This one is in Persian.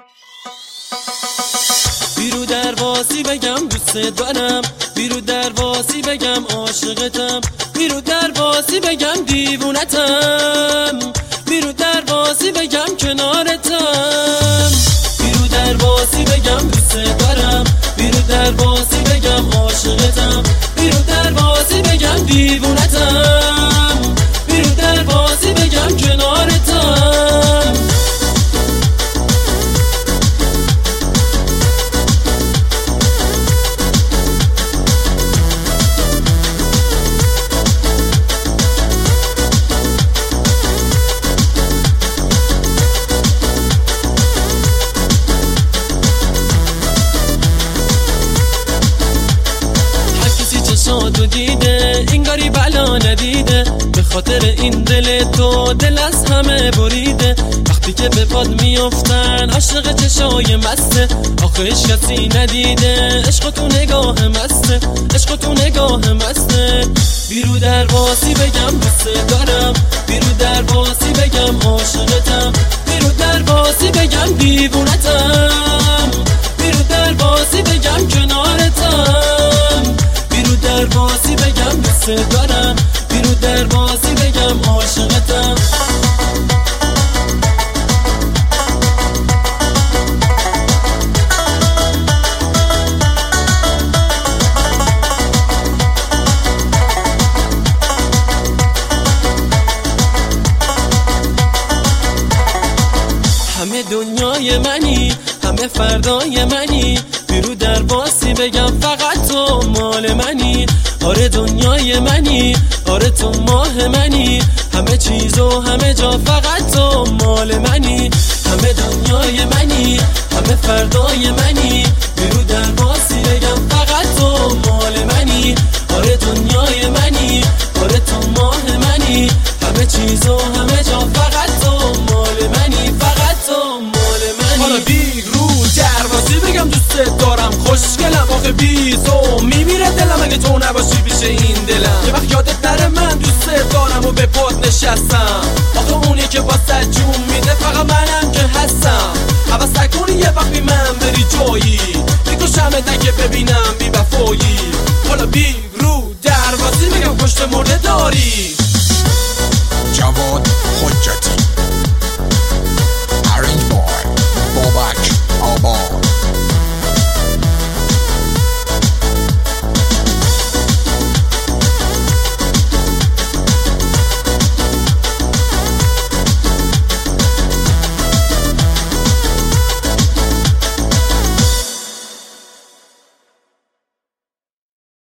بیرو درواسی بگم دوست دارم، بیرو درواسی بگم عاشقتم، بیرو درواسی بگم دیوونتم، بیرو درواسی بگم کنارتم، بیرو درواسی بگم دوست دارم، بیرو درواسی بگم عاشقتم، بیرو درواسی بگم دیوونتم، بیرو درواسی بگم کنارتم. چشاتو دیده انگاری بلا ندیده، به خاطر این دل تو دل از همه بریده. وقتی که به پاد میافتن عاشق چشای مسته، آخه عشق کسی ندیده، عشق تو نگاه مسته، عشق تو نگاه مسته. بیرو درواسی بگم دوست دارم، بیرو درواسی بگم عاشقتم، بیرو درواسی بگم دیوونتم، بیرو درواسی بگم کنارتم، بیرو درواسی بگم دوست دارم، بیرو درواسی بگم عاشقتم. همه دنیای منی، همه فردای منی، بیرو درواسی بگم فقط تو مال منی. آره دنیای منی، آره تو ماه منی، همه چیز و همه جا فقط تو مال منی. همه دنیای منی، همه فردای منی، بیرو درواسی بگم فقط تو مال منی. آره دنیای منی، آره تو ماه منی، همه چیز و همه جا فقط تو مال منی، فقط تو مال منی. حالا بیرو درواسی بگم دوست دارم، خوشگلم آخه بی تو میمیره دلم اگه تو نباشی پیش این دلم. یه وقت یادت نره من دوست دارم و به پات نشستم، آخه اونی که واسه